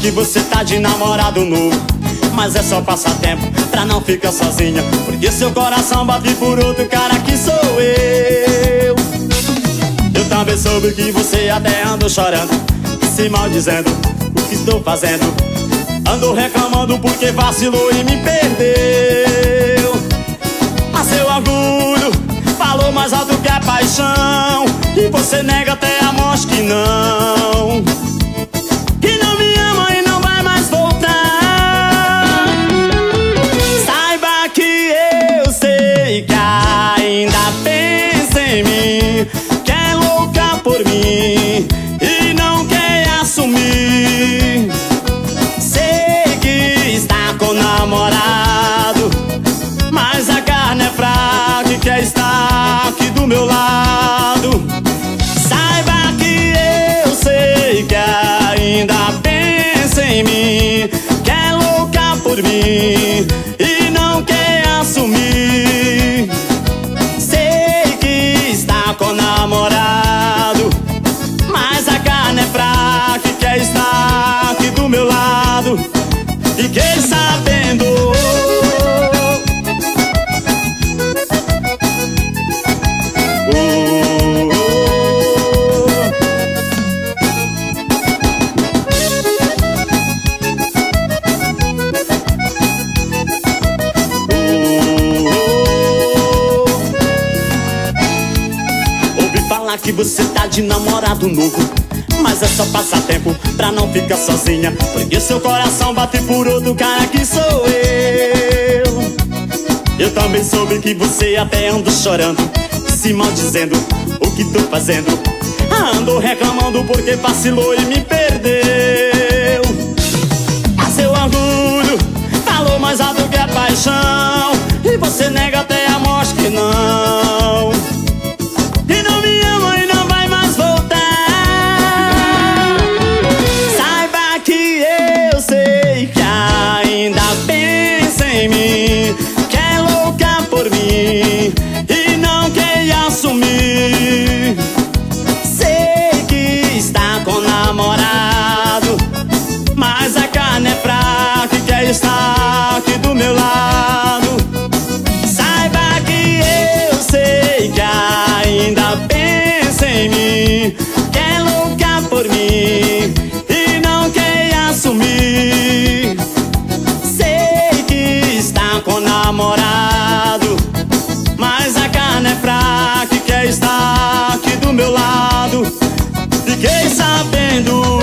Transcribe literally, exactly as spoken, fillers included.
que você tá de namorado novo, mas é só passatempo pra não ficar sozinha, porque seu coração bate por outro cara que sou eu. Eu também soube que você até anda chorando, se maldizendo o que estou fazendo. Ando reclamando porque vacilou e me perdeu. Mas seu orgulho falou mais alto que a paixão, e você nega até a morte que não, que não me ama e não vai mais voltar. Saiba que eu sei que ainda pensa em mim, que é louca por mim e não quer assumir. Sei que está com namorado, mas a carne é fraca e quer estar aqui do meu lado. Saiba que eu sei que ainda pensa em mim, que é louca por mim e não quer assumir. Sei que está com namorado, mas a carne é fraca e quer estar aqui do meu lado. Fiquei sabendo. Que você tá de namorado novo, mas é só passatempo pra não ficar sozinha, porque seu coração bate por outro cara que sou eu. Eu também soube que você até anda chorando, se maldizendo o que tô fazendo. Ando reclamando porque vacilou e me perdeu. A seu orgulho falou mais alto que a paixão, e você nega até a morte que não, que não me ama e não vai mais voltar. Saiba que eu sei que ainda pensa em mim, que é louca por mim e não quer assumir. Sei que está com namorado, mas a carne é fraca e quer estar aqui do meu lado. Saiba que eu sei que ainda pensa em mim, que é louca por mim e não quer assumir. Sei que está com namorado, mas a carne é fraca e quer estar aqui do meu lado. Fiquei sabendo.